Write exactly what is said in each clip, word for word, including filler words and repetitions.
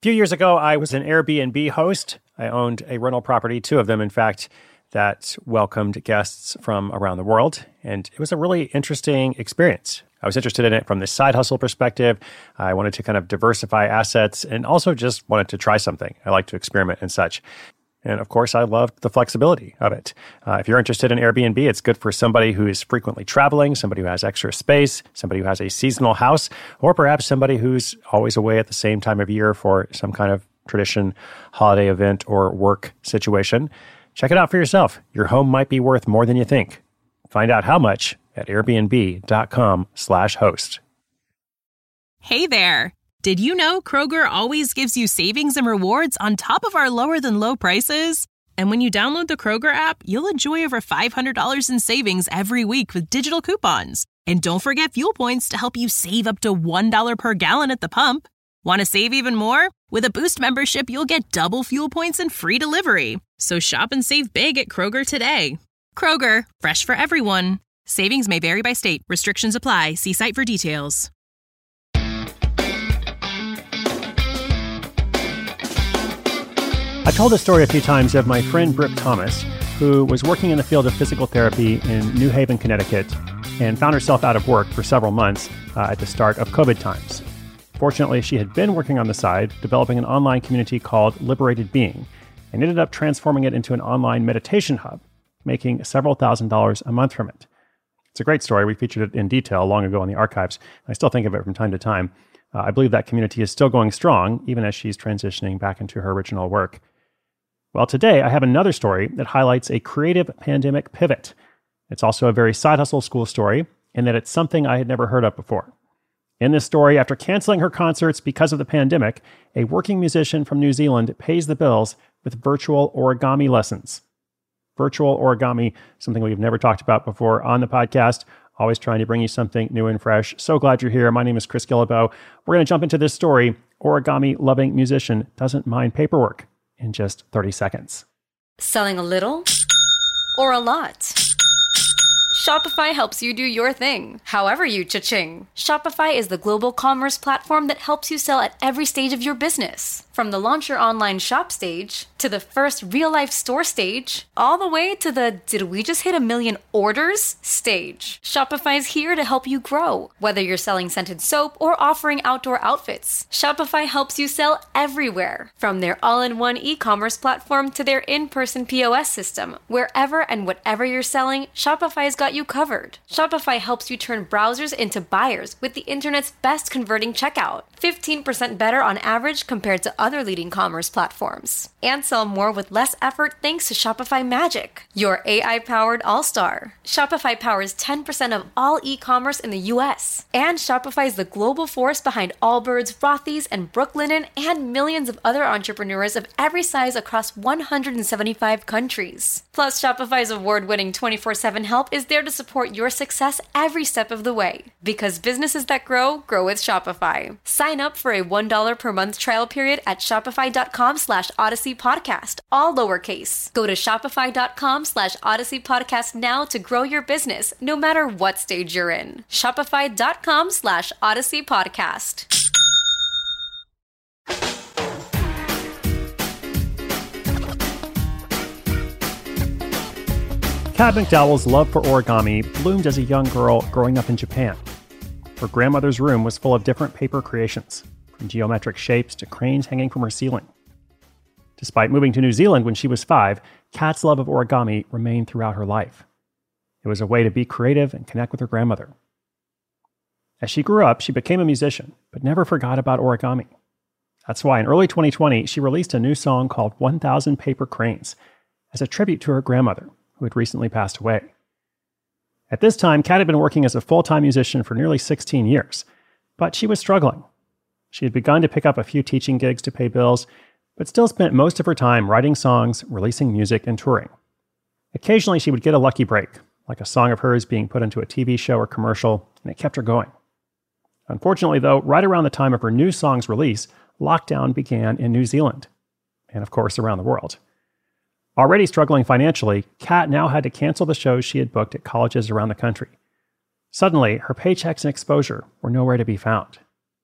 few years ago, I was an Airbnb host. I owned a rental property, two of them, in fact, that welcomed guests from around the world. And it was a really interesting experience. I was interested in it from the side hustle perspective. I wanted to kind of diversify assets and also just wanted to try something. I like to experiment and such. And of course, I loved the flexibility of it. Uh, if you're interested in Airbnb, it's good for somebody who is frequently traveling, somebody who has extra space, somebody who has a seasonal house, or perhaps somebody who's always away at the same time of year for some kind of tradition, holiday event, or work situation. Check it out for yourself. Your home might be worth more than you think. Find out how much at airbnb.com slash host. Hey there. Did you know Kroger always gives you savings and rewards on top of our lower than low prices? And when you download the Kroger app, you'll enjoy over five hundred dollars in savings every week with digital coupons. And don't forget fuel points to help you save up to one dollar per gallon at the pump. Want to save even more? With a Boost membership, you'll get double fuel points and free delivery. So shop and save big at Kroger today. Kroger, fresh for everyone. Savings may vary by state. Restrictions apply. See site for details. I told this story a few times of my friend Brooke Thomas, who was working in the field of physical therapy in New Haven, Connecticut, and found herself out of work for several months uh, at the start of COVID times. Fortunately, she had been working on the side, developing an online community called Liberated Being, and ended up transforming it into an online meditation hub, making several thousand dollars a month from it. It's a great story. We featured it in detail long ago in the archives. I still think of it from time to time. Uh, I believe that community is still going strong, even as she's transitioning back into her original work. Well, today I have another story that highlights a creative pandemic pivot. It's also a very side hustle school story, in that it's something I had never heard of before. In this story, after canceling her concerts because of the pandemic, a working musician from New Zealand pays the bills with virtual origami lessons. Virtual origami, something we've never talked about before on the podcast. Always trying to bring you something new and fresh. So glad you're here. My name is Chris Guillebeau. We're going to jump into this story. Origami-loving musician doesn't mind paperwork in just thirty seconds. Selling a little or a lot? Shopify helps you do your thing, however you cha-ching. Shopify is the global commerce platform that helps you sell at every stage of your business. From the launch your online shop stage, to the first real-life store stage, all the way to the did we just hit a million orders stage. Shopify is here to help you grow. Whether you're selling scented soap or offering outdoor outfits, Shopify helps you sell everywhere. From their all-in-one e-commerce platform to their in-person P O S system, wherever and whatever you're selling, Shopify's got you covered. Shopify helps you turn browsers into buyers with the internet's best converting checkout. fifteen percent better on average compared to other leading commerce platforms. And sell more with less effort thanks to Shopify Magic, your A I-powered all-star. Shopify powers ten percent of all e-commerce in the U S. And Shopify is the global force behind Allbirds, Rothy's, and Brooklinen, and millions of other entrepreneurs of every size across one hundred seventy-five countries. Plus, Shopify's award-winning twenty-four seven help is there to support your success every step of the way. Because businesses that grow, grow with Shopify. Sign up for a one dollar per month trial period at shopify.com slash Odyssey Podcast, all lowercase. Go to shopify.com slash Odyssey Podcast now to grow your business, no matter what stage you're in. Shopify.com slash Odyssey Podcast. Kat McDowell's love for origami bloomed as a young girl growing up in Japan. Her grandmother's room was full of different paper creations, from geometric shapes to cranes hanging from her ceiling. Despite moving to New Zealand when she was five, Kat's love of origami remained throughout her life. It was a way to be creative and connect with her grandmother. As she grew up, she became a musician, but never forgot about origami. That's why in early twenty twenty, she released a new song called one thousand Paper Cranes as a tribute to her grandmother, who had recently passed away. At this time, Kat had been working as a full-time musician for nearly sixteen years, but she was struggling. She had begun to pick up a few teaching gigs to pay bills, but still spent most of her time writing songs, releasing music, and touring. Occasionally, she would get a lucky break, like a song of hers being put into a T V show or commercial, and it kept her going. Unfortunately, though, right around the time of her new song's release, lockdown began in New Zealand, and of course around the world. Already struggling financially, Kat now had to cancel the shows she had booked at colleges around the country. Suddenly, her paychecks and exposure were nowhere to be found.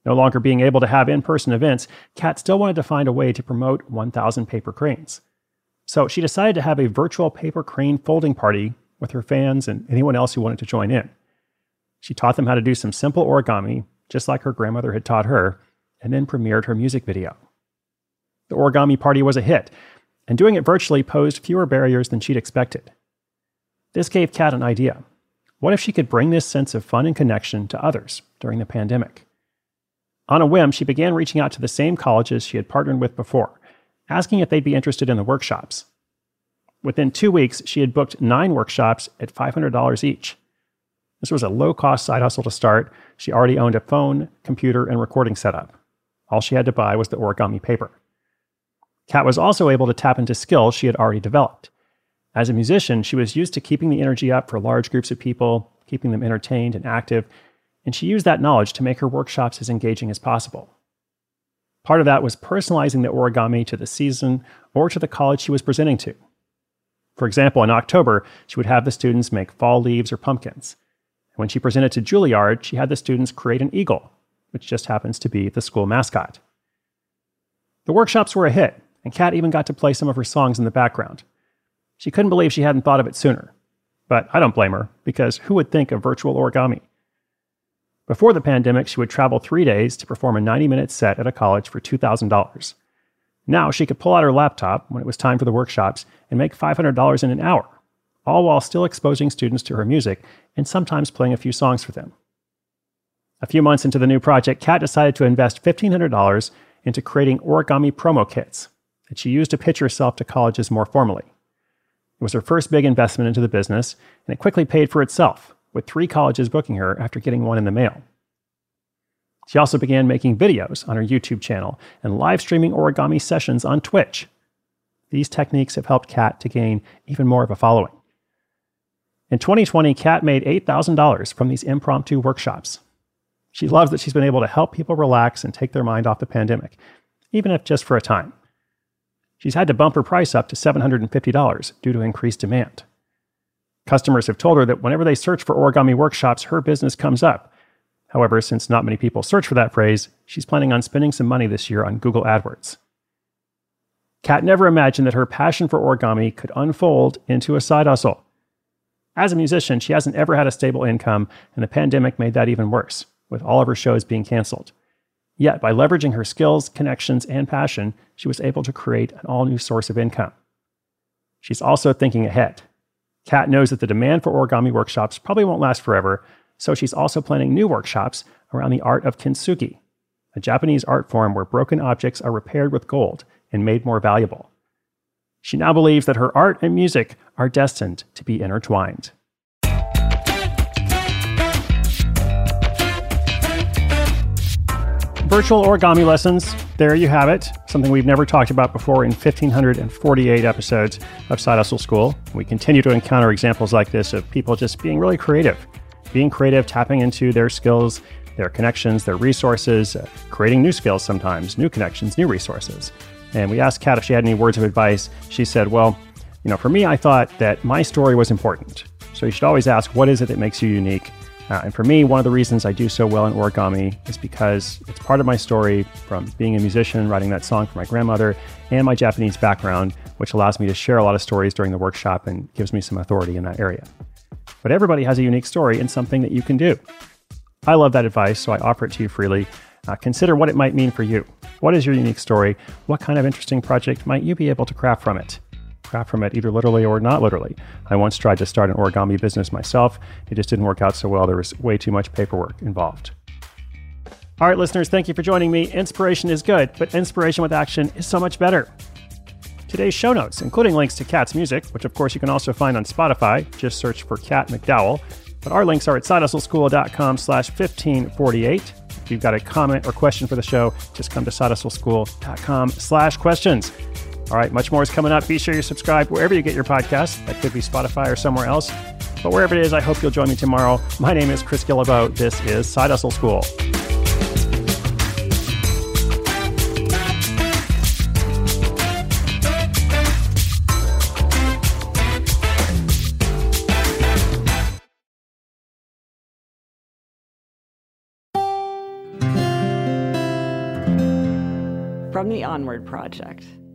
No longer being able to have in-person events, Kat still wanted to find a way to promote one thousand paper cranes. So she decided to have a virtual paper crane folding party with her fans and anyone else who wanted to join in. She taught them how to do some simple origami, just like her grandmother had taught her, and then premiered her music video. The origami party was a hit, and doing it virtually posed fewer barriers than she'd expected. This gave Kat an idea. What if she could bring this sense of fun and connection to others during the pandemic? On a whim, she began reaching out to the same colleges she had partnered with before, asking if they'd be interested in the workshops. Within two weeks, she had booked nine workshops at five hundred dollars each. This was a low-cost side hustle to start. She already owned a phone, computer, and recording setup. All she had to buy was the origami paper. Kat was also able to tap into skills she had already developed. As a musician, she was used to keeping the energy up for large groups of people, keeping them entertained and active, and she used that knowledge to make her workshops as engaging as possible. Part of that was personalizing the origami to the season or to the college she was presenting to. For example, in October, she would have the students make fall leaves or pumpkins. When she presented to Juilliard, she had the students create an eagle, which just happens to be the school mascot. The workshops were a hit, and Kat even got to play some of her songs in the background. She couldn't believe she hadn't thought of it sooner. But I don't blame her, because who would think of virtual origami? Before the pandemic, she would travel three days to perform a ninety-minute set at a college for two thousand dollars. Now she could pull out her laptop when it was time for the workshops and make five hundred dollars in an hour, all while still exposing students to her music and sometimes playing a few songs for them. A few months into the new project, Kat decided to invest fifteen hundred dollars into creating origami promo kits that she used to pitch herself to colleges more formally. It was her first big investment into the business, and it quickly paid for itself, with three colleges booking her after getting one in the mail. She also began making videos on her YouTube channel and live streaming origami sessions on Twitch. These techniques have helped Kat to gain even more of a following. In twenty twenty, Kat made eight thousand dollars from these impromptu workshops. She loves that she's been able to help people relax and take their mind off the pandemic, even if just for a time. She's had to bump her price up to seven hundred fifty dollars due to increased demand. Customers have told her that whenever they search for origami workshops, her business comes up. However, since not many people search for that phrase, she's planning on spending some money this year on Google AdWords. Kat never imagined that her passion for origami could unfold into a side hustle. As a musician, she hasn't ever had a stable income, and the pandemic made that even worse, with all of her shows being canceled. Yet, by leveraging her skills, connections, and passion, she was able to create an all-new source of income. She's also thinking ahead. Kat knows that the demand for origami workshops probably won't last forever, so she's also planning new workshops around the art of kintsugi, a Japanese art form where broken objects are repaired with gold and made more valuable. She now believes that her art and music are destined to be intertwined. Virtual origami lessons, there you have it. Something we've never talked about before in one thousand five hundred forty-eight episodes of Side Hustle School. We continue to encounter examples like this of people just being really creative. Being creative, tapping into their skills, their connections, their resources, uh, creating new skills sometimes, new connections, new resources. And we asked Kat if she had any words of advice. She said, well, you know, for me, I thought that my story was important. So you should always ask, what is it that makes you unique? Uh, and for me, one of the reasons I do so well in origami is because it's part of my story from being a musician, writing that song for my grandmother, and my Japanese background, which allows me to share a lot of stories during the workshop and gives me some authority in that area. But everybody has a unique story and something that you can do. I love that advice, so I offer it to you freely. Uh, consider what it might mean for you. What is your unique story? What kind of interesting project might you be able to craft from it? Craft from it either literally or not literally. I once tried to start an origami business myself. It just didn't work out so well. There was way too much paperwork involved. All right, listeners, thank you for joining me. Inspiration is good, but inspiration with action is so much better. Today's show notes, including links to Kat's music, which of course you can also find on Spotify. Just search for Kat McDowell. But our links are at sidehustleschool.com slash 1548. If you've got a comment or question for the show, just come to sidehustleschool.com slash questions. All right, much more is coming up. Be sure you subscribe wherever you get your podcasts. That could be Spotify or somewhere else. But wherever it is, I hope you'll join me tomorrow. My name is Chris Guillebeau. This is Side Hustle School. from the Onward Project.